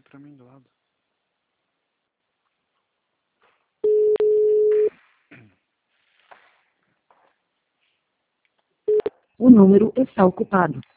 pra mim do lado. O número está ocupado.